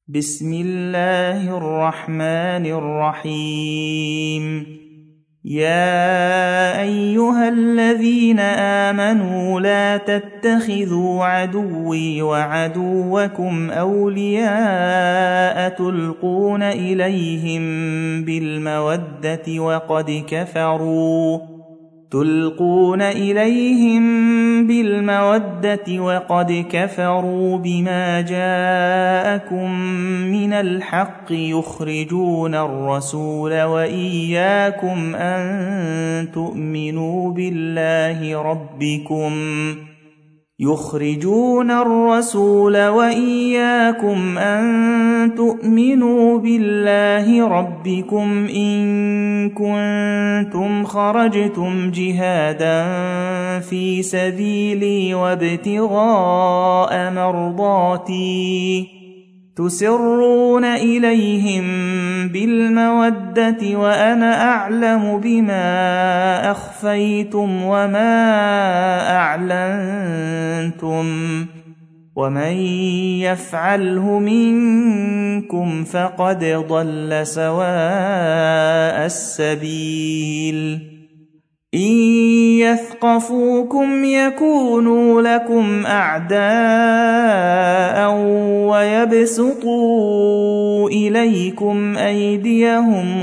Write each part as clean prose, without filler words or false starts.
بسم الله الرحمن الرحيم. يا أيها الذين آمنوا لا تتخذوا عدوي وعدوكم أولياء تلقون إليهم بالمودة وقد كفروا بما جاءكم من الحق يخرجون الرسول وإياكم أن تؤمنوا بالله ربكم إن كنتم خرجتم جهادا في سبيلي وابتغاء مرضاتي تسرون إليهم بالمودة وأنا أعلم بما أخفيتم وما أعلنتم ومن يفعله منكم فقد ضل سواء السبيل. إن يثقفوكم يكونوا لكم أعداء ويبسطوا إليكم أيديهم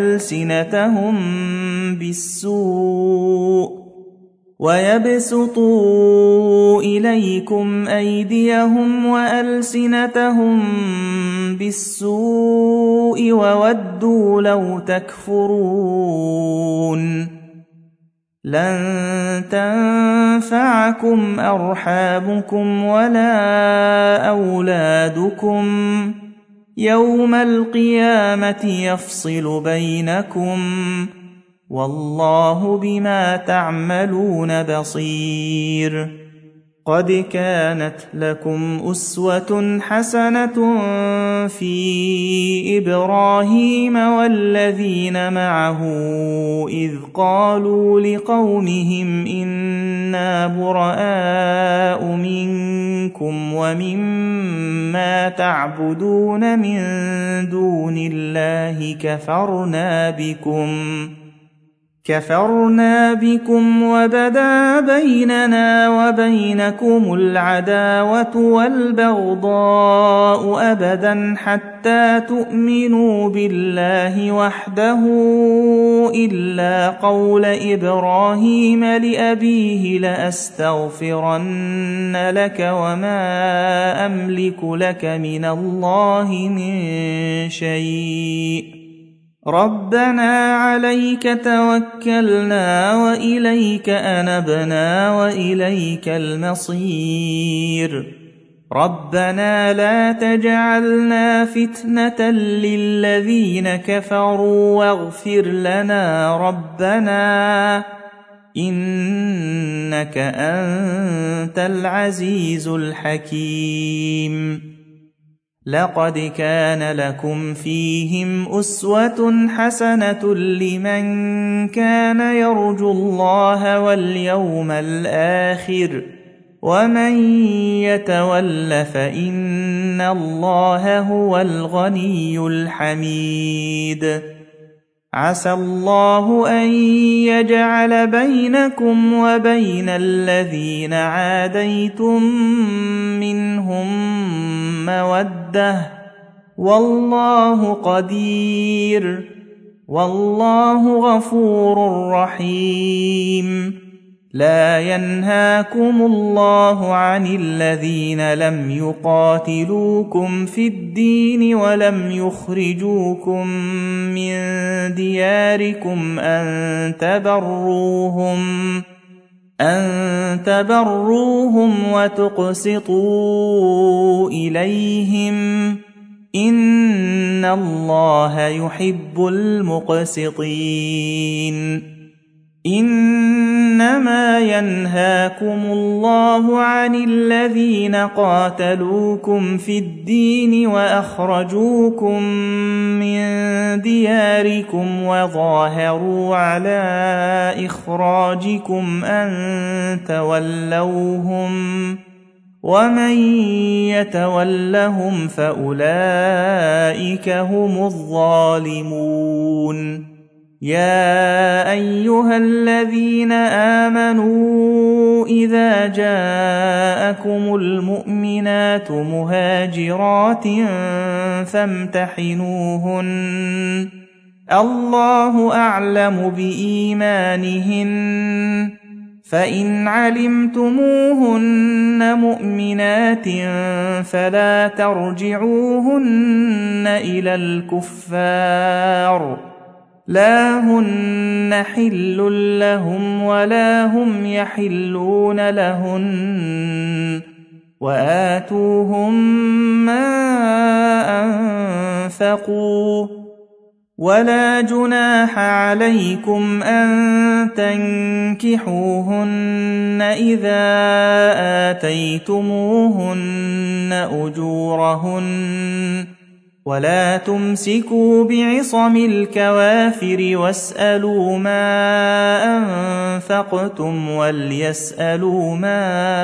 وألسنتهم بالسوء وودوا لو تكفرون. لن تنفعكم أرحامكم ولا أولادكم يوم القيامة يفصل بينكم والله بما تعملون بصير. قد كانت لكم أسوة حسنة في إبراهيم والذين معه إذ قالوا لقومهم إنا براء منكم ومما تعبدون من دون الله كفرنا بكم وبدا بيننا وبينكم العداوة والبغضاء أبدا حتى تؤمنوا بالله وحده إلا قول إبراهيم لأبيه لأستغفرن لك وما أملك لك من الله من شيء ربنا عليك توكلنا وإليك أنبنا وإليك المصير. ربنا لا تجعلنا فتنة للذين كفروا واغفر لنا ربنا إنك أنت العزيز الحكيم. لقد كان لكم فيهم أسوة حسنة لمن كان يرجو الله واليوم الآخر ومن يتول فإن الله هو الغني الحميد. عسى الله أن يجعل بينكم وبين الذين عاديتم منهم مودة والله قدير والله غفور رحيم. لا ينهاكم الله عن الذين لم يقاتلوكم في الدين ولم يخرجوكم من دياركم أن تبروهم وتقسطوا إليهم إن الله يحب المقسطين. إنما ينهاكم الله عن الذين قاتلوكم في الدين وأخرجوكم من دياركم وظاهروا على إخراجكم أن تولوهم ومن يتولهم فأولئك هم الظالمون يا أيها الذين آمنوا إذا جاءكم المؤمنات مهاجرات فامتحنوهن الله أعلم بإيمانهن فإن علمتموهن مؤمنات فلا ترجعوهن إلى الكفار لا هن حل لهم ولا هم يحلون لهن وآتوهم ما أنفقوا ولا جناح عليكم أن تنكحوهن إذا آتيتموهن أجورهن ولا تمسكوا بعصم الكوافر واسألوا ما أنفقتم وليسألوا ما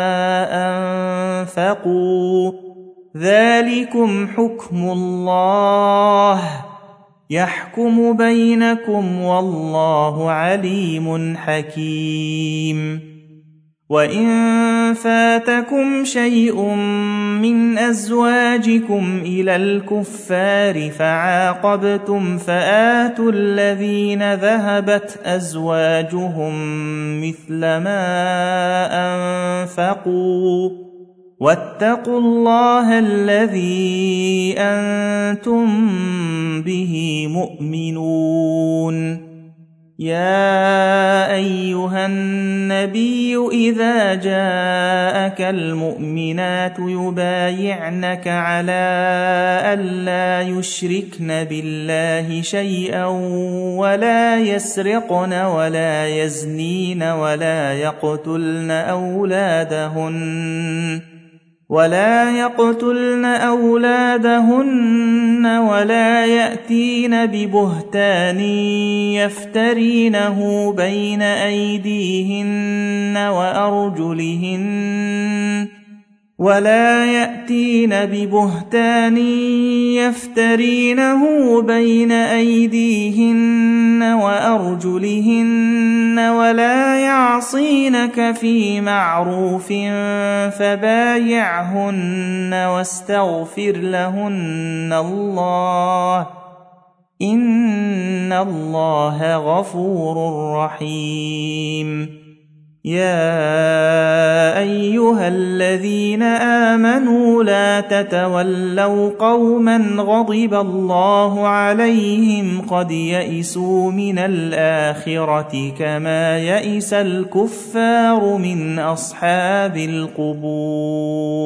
أنفقوا ذلكم حكم الله يحكم بينكم والله عليم حكيم وإن فاتكم شيء من أزواجكم إلى الكفار فعاقبتم فآتوا الذين ذهبت أزواجهم مثل ما أنفقوا واتقوا الله الذي أنتم به مؤمنون يا أيها النبي إذا جاءك المؤمنات يبايعنك على ألا يشركن بالله شيئا ولا يسرقن ولا يزنين ولا يقتلن أولادهن ولا يأتين ببهتان يفترينه بين أيديهن وأرجلهن ولا يعصينك في معروف فبايعهن واستغفر لهن الله إن الله غفور رحيم يا أيها الذين آمنوا لا تتولوا قوما غضب الله عليهم قد يئسوا من الآخرة كما يئس الكفار من أصحاب القبور